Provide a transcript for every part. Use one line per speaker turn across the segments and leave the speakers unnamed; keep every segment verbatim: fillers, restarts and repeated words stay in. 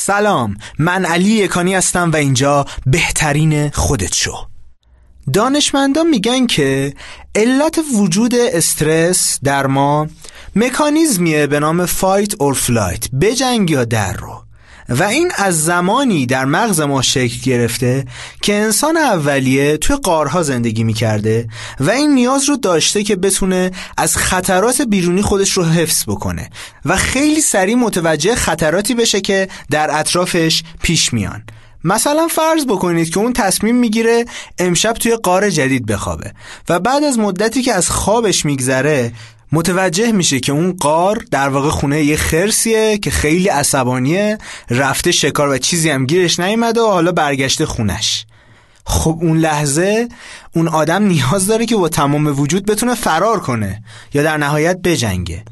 سلام، من علی یکانی هستم و اینجا بهترین خودت شو. دانشمندان میگن که علت وجود استرس در ما مکانیزمیه به نام فایت اور فلایت، بجنگ یا در رو، و این از زمانی در مغز ما شکل گرفته که انسان اولیه توی غارها زندگی میکرده و این نیاز رو داشته که بتونه از خطرات بیرونی خودش رو حفظ بکنه و خیلی سریع متوجه خطراتی بشه که در اطرافش پیش میان. مثلا فرض بکنید که اون تصمیم میگیره امشب توی غار جدید بخوابه و بعد از مدتی که از خوابش میگذره متوجه میشه که اون غار در واقع خونه یه خرسیه که خیلی عصبانیه، رفته شکار و چیزی هم گیرش نیومده و حالا برگشته خونش. خب اون لحظه اون آدم نیاز داره که با تمام وجود بتونه فرار کنه یا در نهایت بجنگه.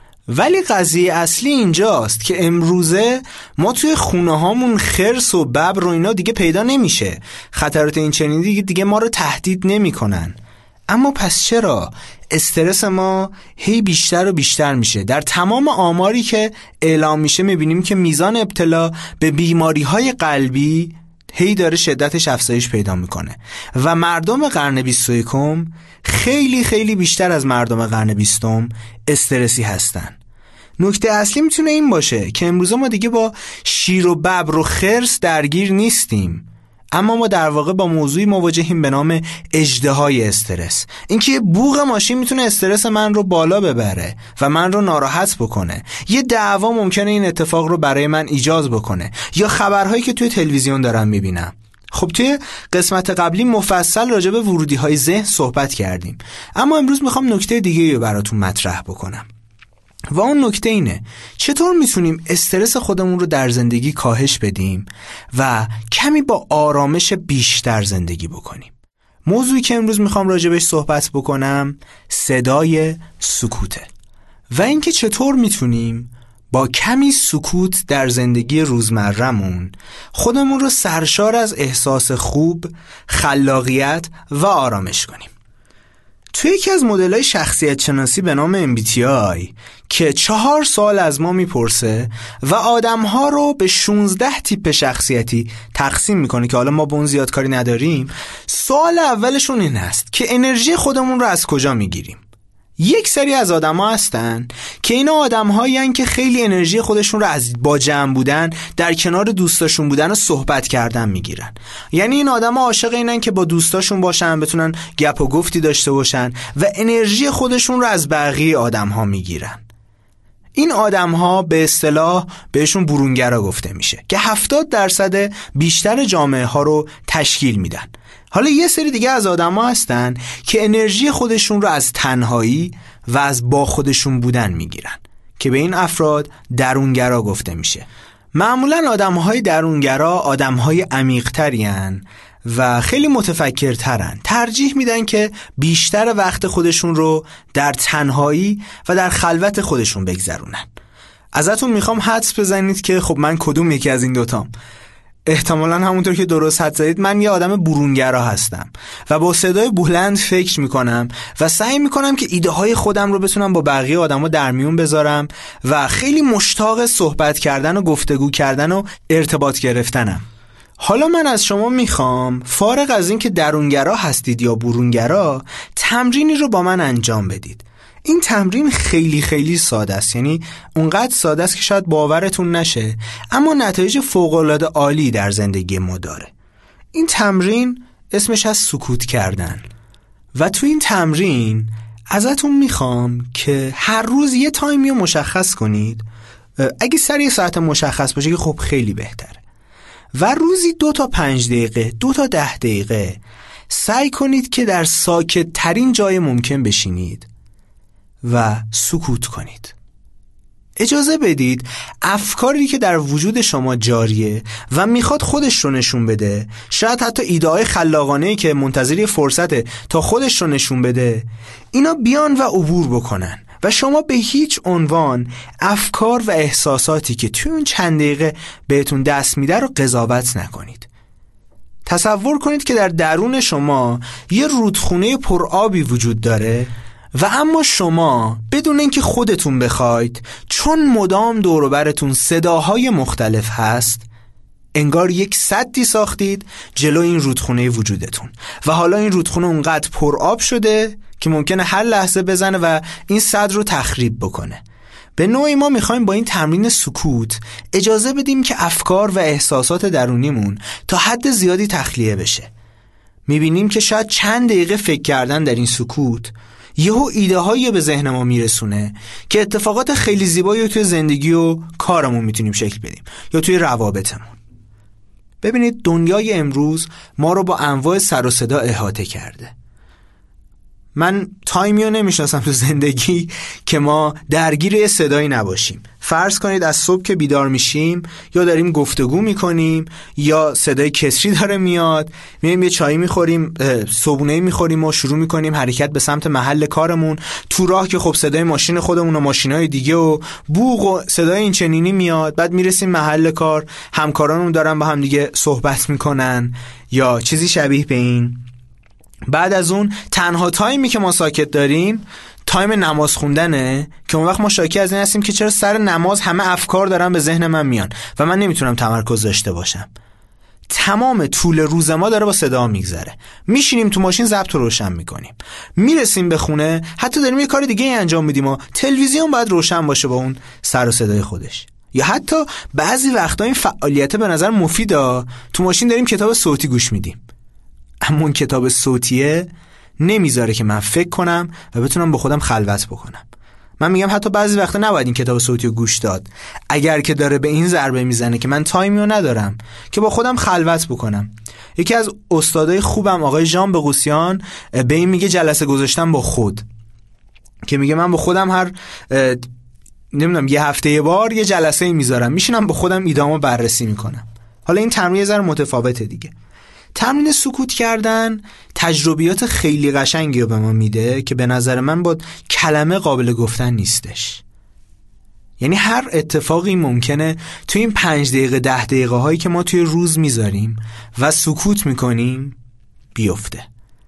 ولی قضیه اصلی اینجاست که امروزه ما توی خونه هامون خرس و ببر و اینا دیگه پیدا نمیشه، خطرات این چنینی دیگه, دیگه ما رو تهدید نمی کنن. اما پس چرا استرس ما هی بیشتر و بیشتر میشه؟ در تمام آماری که اعلام میشه میبینیم که میزان ابتلا به بیماری‌های قلبی هی داره شدتش افزایش پیدا میکنه و مردم قرن بیست و یکم خیلی خیلی بیشتر از مردم قرن بیستم استرسی هستن. نکته اصلی میتونه این باشه که امروزه ما دیگه با شیر و ببر و خرس درگیر نیستیم، اما ما در واقع با موضوعی مواجهیم به نام اژدهای استرس. اینکه یه بوق ماشین میتونه استرس من رو بالا ببره و من رو ناراحت بکنه، یه دعوا ممکنه این اتفاق رو برای من ایجاد بکنه، یا خبرهایی که توی تلویزیون دارم میبینم. خب توی قسمت قبلی مفصل راجع به ورودی‌های ذهن صحبت کردیم، اما امروز میخوام نکته دیگه رو براتون مطرح بکنم و اون نکته اینه چطور میتونیم استرس خودمون رو در زندگی کاهش بدیم و کمی با آرامش بیشتر زندگی بکنیم. موضوعی که امروز میخوام راجبش صحبت بکنم صدای سکوته و اینکه چطور میتونیم با کمی سکوت در زندگی روزمره‌مون خودمون رو سرشار از احساس خوب، خلاقیت و آرامش کنیم. توی یکی از مدل‌های شخصیت شناسی به نام ام بی تی آی که چهار سال از ما میپرسه و آدم‌ها رو به شانزده تیپ شخصیتی تقسیم میکنه که حالا ما به اون زیاد کاری نداریم، سوال اولشون این هست که انرژی خودمون رو از کجا میگیریم؟ یک سری از آدم‌ها هستن که اینا آدم‌هایی هستن که خیلی انرژی خودشون رو از با جمع بودن، در کنار دوستاشون بودن و صحبت کردن میگیرن. یعنی این آدم‌ها عاشق اینن که با دوستاشون باشن، بتونن گپ و گفتی داشته باشن و انرژی خودشون رو از بقیه آدم‌ها میگیرن. این آدم‌ها به اصطلاح بهشون برونگرا گفته میشه که هفتاد درصد بیشتر جامعه ها رو تشکیل میدن. حالا یه سری دیگه از آدم‌ها هستن که انرژی خودشون رو از تنهایی و از با خودشون بودن میگیرن که به این افراد درونگرا گفته میشه. معمولاً آدم‌های درونگرا آدم‌های عمیق‌ترین و خیلی متفکرترن، ترجیح میدن که بیشتر وقت خودشون رو در تنهایی و در خلوت خودشون بگذرونن. ازتون میخوام حدس بزنید که خب من کدوم یکی از این دوتام؟ احتمالاً همونطور که درست حدس زدید من یه آدم برونگرا هستم و با صدای بلند فکر میکنم و سعی میکنم که ایده های خودم رو بتونم با بقیه آدما در میون بذارم و خیلی مشتاق صحبت کردن و گفتگو کردن و ارتباط گرفتنم. حالا من از شما میخوام فارغ از این که درونگرا هستید یا برونگرا تمرینی رو با من انجام بدید. این تمرین خیلی خیلی ساده است، یعنی اونقدر ساده است که شاید باورتون نشه، اما نتایج فوق‌العاده عالی در زندگی ما داره. این تمرین اسمش از سکوت کردن و تو این تمرین ازتون میخوام که هر روز یه تایمی رو مشخص کنید. اگه سر یه ساعت مشخص باشه که خب خیلی بهتره، و روزی دو تا پنج دقیقه دو تا ده دقیقه سعی کنید که در ساکت ترین جای ممکن بشینید و سکوت کنید. اجازه بدید افکاری که در وجود شما جاریه و میخواد خودش رو نشون بده، شاید حتی ایده‌های خلاقانه‌ای که منتظری فرصته تا خودش رو نشون بده، اینا بیان و عبور بکنن و شما به هیچ عنوان افکار و احساساتی که توی اون چند دقیقه بهتون دست میده رو قضاوت نکنید. تصور کنید که در درون شما یه رودخونه پرآبی وجود داره و اما شما بدون اینکه خودتون بخواید، چون مدام دور و برتون صداهای مختلف هست، انگار یک سدی ساختید جلو این رودخونه وجودتون و حالا این رودخونه اونقدر پر آب شده که ممکنه هر لحظه بزنه و این سد رو تخریب بکنه. به نوعی ما میخوایم با این تمرین سکوت اجازه بدیم که افکار و احساسات درونیمون تا حد زیادی تخلیه بشه. میبینیم که شاید چند دقیقه فکر کردن در این سکوت یهو ایده هایی به ذهن ما میرسونه که اتفاقات خیلی زیبایی توی زندگی و کارمون میتونیم شکل بدیم یا توی روابطمون. ببینید دنیای امروز ما رو با انواع سر و صدا احاطه کرده. من تایمی رو نمیشناسم تو زندگی که ما درگیر یه صدایی نباشیم. فرض کنید از صبح که بیدار میشیم یا داریم گفتگو میکنیم یا صدای کسری داره میاد، میریم یه چایی میخوریم، صبحونه میخوریم و شروع میکنیم حرکت به سمت محل کارمون. تو راه که خب صدای ماشین خودمون و ماشینای دیگه و بوق و صدای این چنینی میاد. بعد میرسیم محل کار، همکارانمون دارن با هم دیگه صحبت میکنن یا چیزی شبیه به این. بعد از اون تنها تایمی که ما ساکت داریم تایم نماز خوندنه که اون وقت ما شاکی از این هستیم که چرا سر نماز همه افکار دارن به ذهن من میان و من نمیتونم تمرکز داشته باشم. تمام طول روز ما داره با صدا میگذره. میشینیم تو ماشین ضبط رو روشن میکنیم، میرسیم به خونه حتی داریم یه کار دیگه انجام میدیم و تلویزیون باید روشن باشه با اون سر و صدای خودش. یا حتی بعضی وقتا این فعالیت به نظر مفیده، تو ماشین داریم کتاب صوتی گوش میدیم، اما اون کتاب صوتیه نمیذاره که من فکر کنم و بتونم با خودم خلوت بکنم. من میگم حتی بعضی وقتا نباید این کتاب صوتی رو گوش داد، اگر که داره به این ضربه میزنه که من تایمی رو ندارم که با خودم خلوت بکنم. یکی از استادای خوبم آقای ژان بغوثیان به این میگه جلسه گذاشتن با خود، که میگه من با خودم هر نمیدونم یه هفته یه بار یه جلسه میذارم، میشینم با خودم ایدامو بررسی میکنم. حالا این تمرین یه ذره متفاوته دیگه. تمرین سکوت کردن تجربیات خیلی قشنگی رو به ما میده که به نظر من با کلمه قابل گفتن نیستش. یعنی هر اتفاقی ممکنه توی این پنج دقیقه ده دقیقه هایی که ما توی روز میذاریم و سکوت میکنیم بیفته،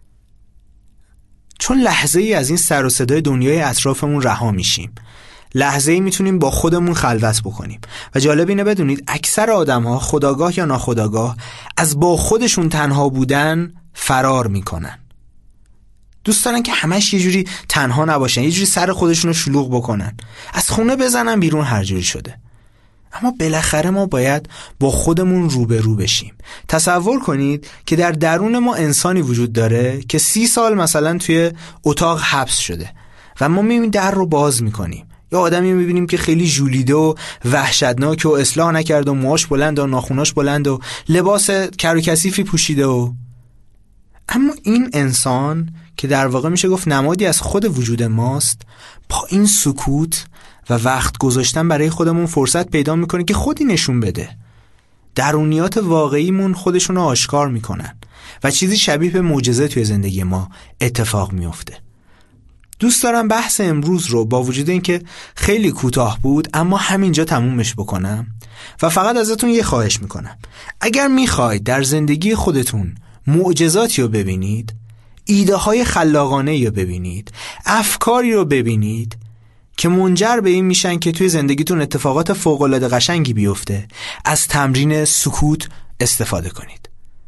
چون لحظه ای از این سر و صدای دنیای اطرافمون رها میشیم. لحظه ای میتونیم با خودمون خلوت بکنیم. و جالب اینه بدونید اکثر آدم ها خودآگاه یا ناخودآگاه از با خودشون تنها بودن فرار میکنن. دوست دارن که همش یه جوری تنها نباشن، یه جوری سر خودشون رو شلوغ بکنن، از خونه بزنن بیرون هر جوری شده. اما بالاخره ما باید با خودمون روبرو بشیم. تصور کنید که در درون ما انسانی وجود داره که سی سال مثلا توی اتاق حبس شده و ما میبینیم در رو باز میکنیم. یا آدمی میبینیم که خیلی ژولیده و وحشتناک و اصلاح نکرده و موهاش بلند و ناخوناش بلند و لباس کر و کثیفی پوشیده و اما این انسان که در واقع میشه گفت نمادی از خود وجود ماست، با این سکوت و وقت گذاشتن برای خودمون فرصت پیدا میکنه که خودی نشون بده. درونیات واقعیمون خودشون رو آشکار میکنن و چیزی شبیه به معجزه توی زندگی ما اتفاق میفته. دوست دارم بحث امروز رو با وجود اینکه خیلی کوتاه بود اما همینجا تمومش بکنم و فقط ازتون یه خواهش میکنم. اگر میخواید در زندگی خودتون معجزاتی رو ببینید، ایده های خلاقانه رو ببینید، افکاری رو ببینید که منجر به این میشن که توی زندگیتون اتفاقات فوق‌العاده قشنگی بیفته، از تمرین سکوت استفاده کنید.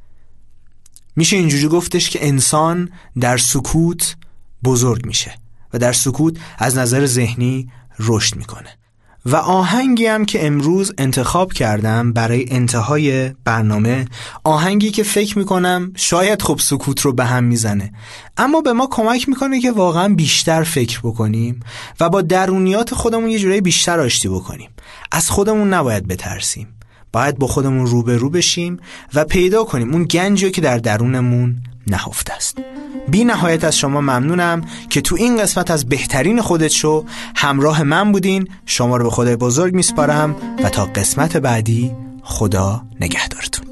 میشه اینجوری گفتش که انسان در سکوت بزرگ میشه و در سکوت از نظر ذهنی رشد میکنه. و آهنگی هم که امروز انتخاب کردم برای انتهای برنامه، آهنگی که فکر میکنم شاید خب سکوت رو به هم میزنه اما به ما کمک میکنه که واقعا بیشتر فکر بکنیم و با درونیات خودمون یه جورایی بیشتر آشتی بکنیم. از خودمون نباید بترسیم، باید با خودمون روبرو بشیم و پیدا کنیم اون گنجی که در درونمون نهفته است. بی نهایت از شما ممنونم که تو این قسمت از بهترین خودت شو همراه من بودین. شما رو به خدای بزرگ میسپارم و تا قسمت بعدی خدا نگهدارتون.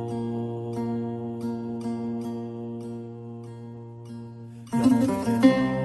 Yeah.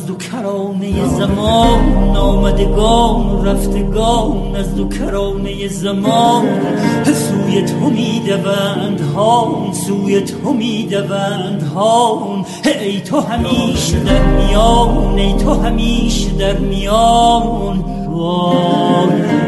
دو کرانه زمان آمدگان رفتگان از دو کرانه زمان سوی تو می دوند هان سوی تو می دوند هان ای تو همیشه در میان ای تو همیشه در میان وای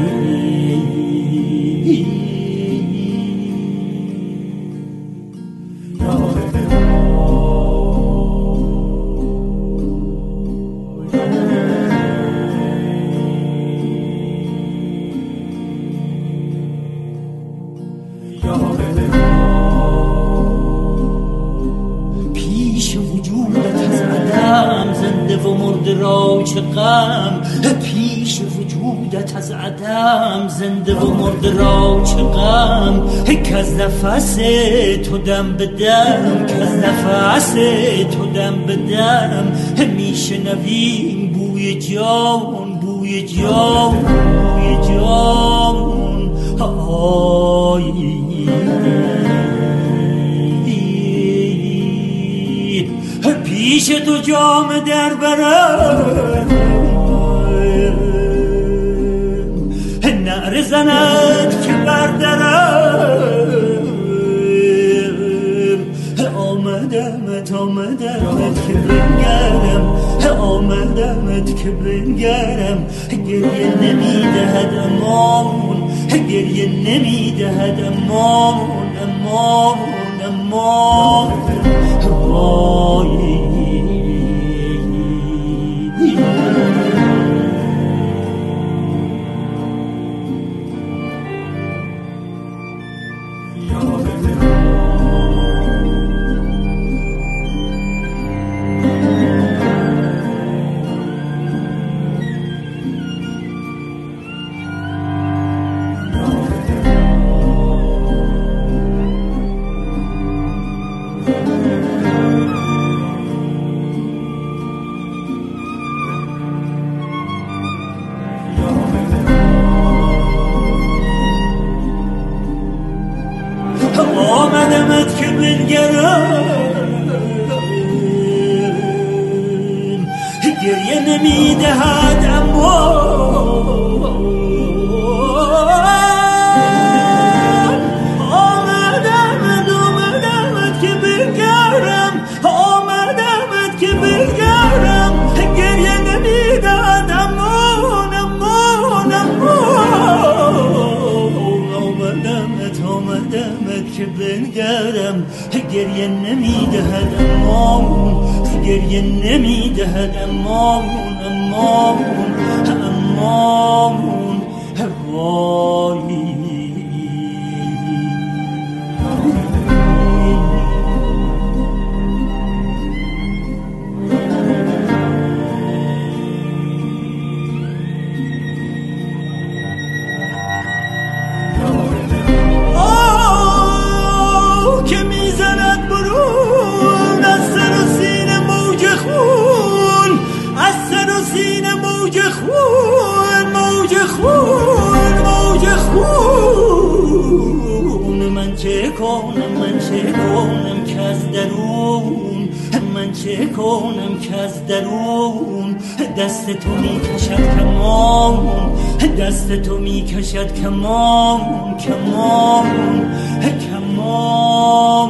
پیش وجودت از عدم زنده و مرده را چه غم پیش وجودت از عدم زنده و مرده را چه غم که از نفس تو دم به دم که از نفس تو دم به دم میشنویم بوی جان بوی جان بوی جان آی پیش تو جام در برم نعره زند که بردرم آمدمت آمدمت که بنگرم آمدمت که بنگرم گریه نمیدهد امان گریه نمیدهد امان امان امان وای آمدمت که بنگرم گریه نمیدهد امان آمدمت آمدمت که بنگرم آمدمت که بنگرم گریه نمیدهد امان امان امان آمدمت آمدمت که بنگرم گریه نمیدهد امان گریه نمیدهد امان امان امان وای که میزند برون از سر و سینه موج خون از سر و سینه موج خون موج خون موج خون من چه کنم من چه کنم که از درون من چه کنم که از درون دست تو میکشد کمان دست تو میکشد کمان کمان کمان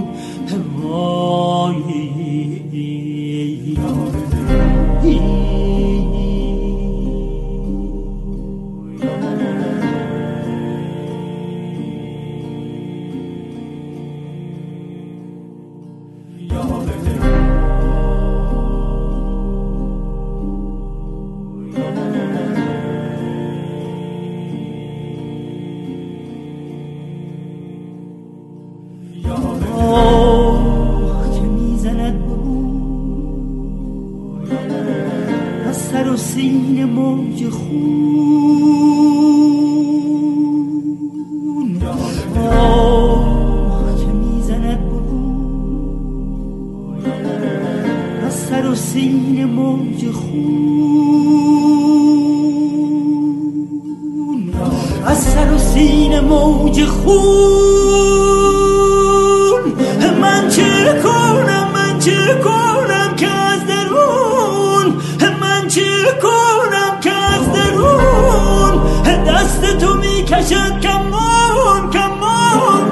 وای که میزند برون از سر و سینه موج خون که میزند برون از سر و سینه موج خون از سر و سینه موج خون من چه کنم من چه کنم که از درون میکشد کمان کمان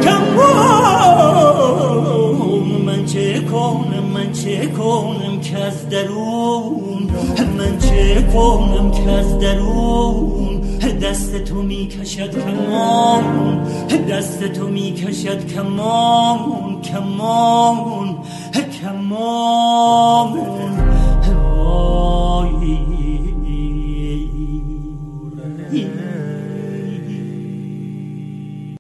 کمان. من چه کنم من چه کنم که از درون، من چه کنم که از درون دست تو میکشد کمان، دست تو میکشد کمان کمان.